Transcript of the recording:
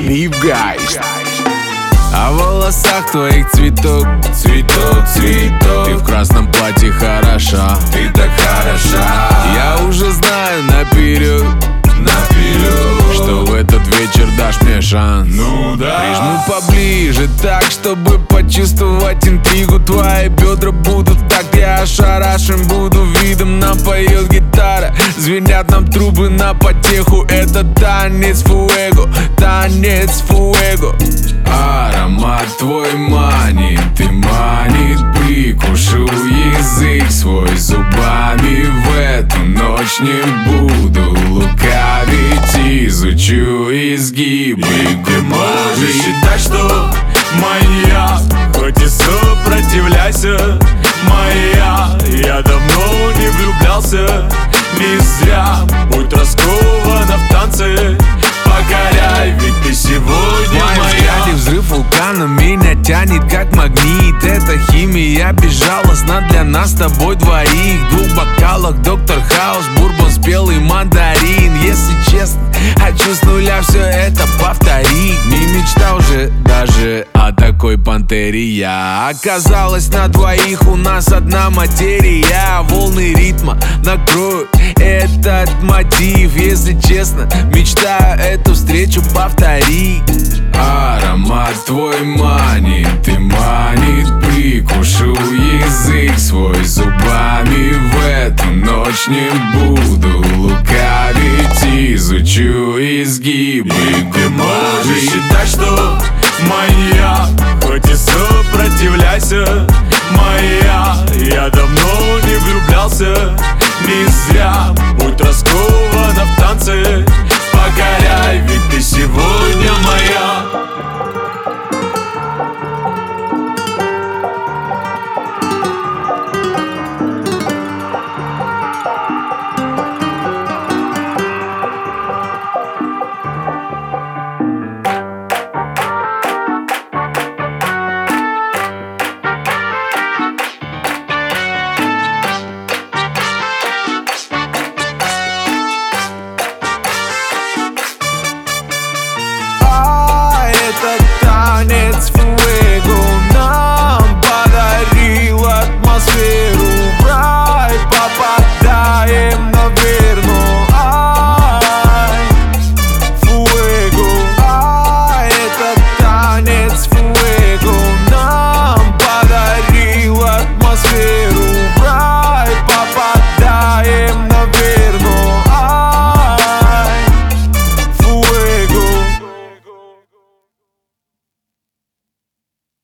Лифгайст. А в волосах твоих цветок, цветок, цветок. Ты в красном платье хороша, ты так хороша. Я уже знаю наперед, что в этот вечер дашь мне шанс. Ну да. Прижму поближе так, чтобы почувствовать интригу. Твои бедра будут так, я ошарашен буду видом. Напоет гитара, звенят нам трубы на потеху. Это танец фуэго, танец фуэго. Аромат твой манит, ты манит. Прикушу язык свой зубами. В эту ночь не буду лукавить. Изучу изгибы. Ты можешь считать, что моя, хоть и сопротивляйся, моя. Я давно не влюблялся, не зря. Будь раскована в танце, покоряй, ведь ты сегодня моя. Взрыв вулкана меня тянет как магнит. Это химия безжалостна для нас с тобой двоих. В двух бокалах доктор Хаус, бурбон, спелый мандарин. Если честно, хочу с нуля все это повторить. Не мечтал же даже о такой пантере я. Оказалось, на двоих у нас одна материя. Волны ритма накроют этот мотив. Если честно, мечтаю эту встречу повторить. Аромат твой манит, ты манит. Прикушу язык свой зубами. В эту ночь не буду лукавить. Изучу изгибы. Ты можешь считать, что моя, хоть и сопротивляйся, моя. Я давно не влюблялся,